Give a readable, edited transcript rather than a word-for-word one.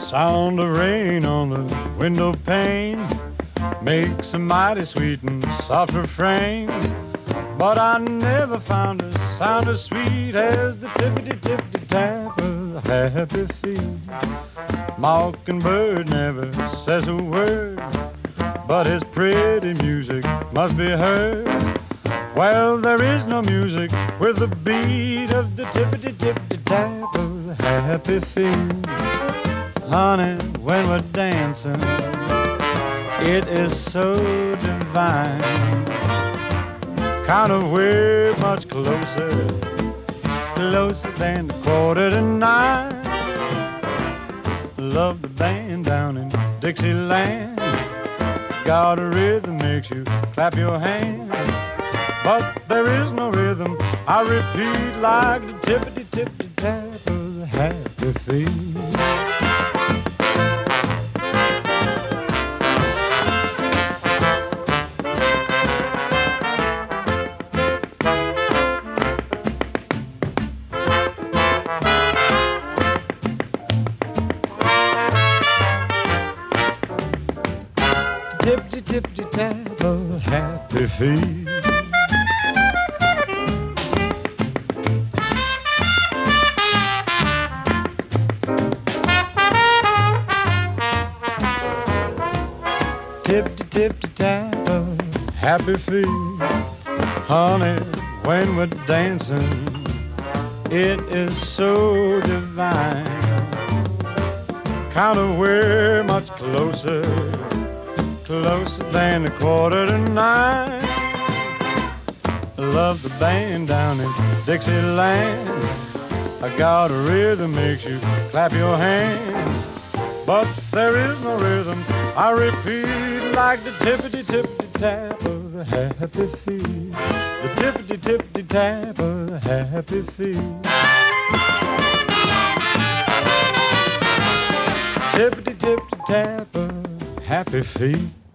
Sound of rain on the window pane makes a mighty sweet and soft refrain. But I never found a sound as sweet as the tippity-tippity-tap of a happy feet. Mockingbird never says a word, but his pretty music must be heard. Well, there is no music with the beat of the tippity-tippity-tap of a happy feet. Honey, when we're dancing, it is so divine. Kind of way much closer, closer than 8:45. Love the band down in Dixieland. Got a rhythm makes you clap your hands. But there is no rhythm, I repeat, like the tippity-tippity-tap of the happy feet. Tippity-tippity-tap of a happy feet. Tippity-tippity-tap of happy feet. Honey, when we're dancing, it is so divine. Kind of way much closer, closer than 8:45. Love the band down in Dixieland. I got a rhythm makes you clap your hands. But there is no rhythm, I repeat, like the tippity-tippity-tap of the happy feet. The tippity-tippity-tap of the happy feet. Tippity-tippity-tap of happy feet.